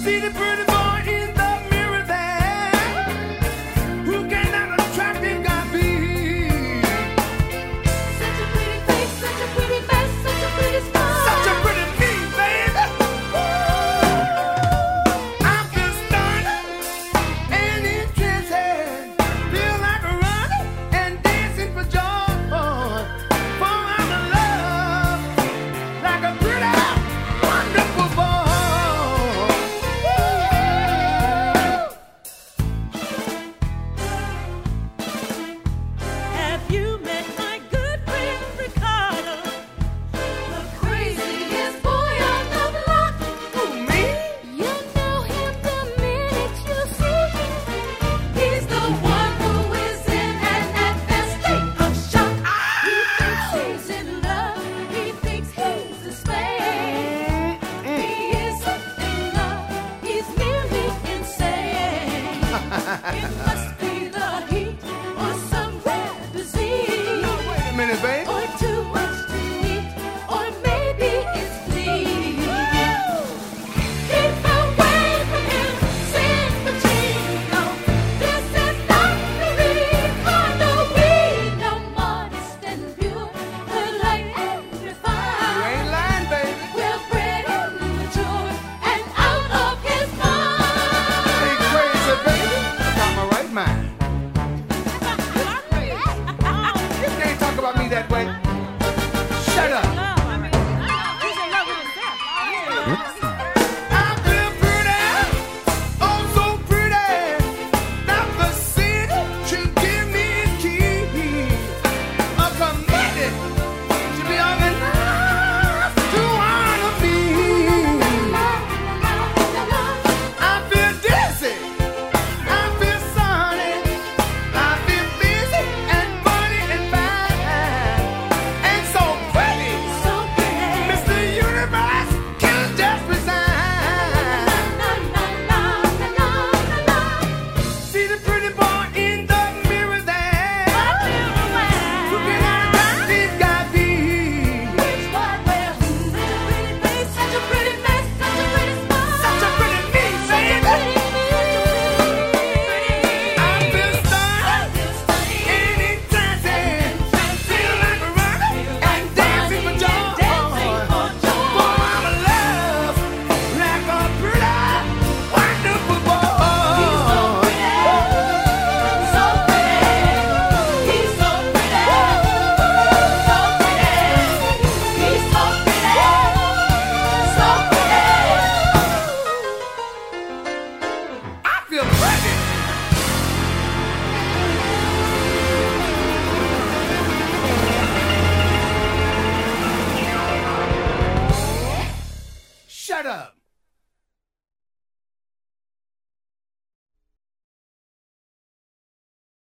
see the pretty boy in the mirror there. Who can that attractive guy be? Such a pretty face, such a pretty mess, such a pretty smile. Such a pretty me, baby. I feel stunned and enchanted. Feel like a running and dancing for joy. For I'm in love like a pretty, wonderful boy. Have you met my good friend Ricardo? The craziest boy on the block. Who, me? You know him the minute you see him. He's the one who is in an advanced state of shock. He thinks he's in love. He thinks he's a slave. He isn't in love. He's merely insane.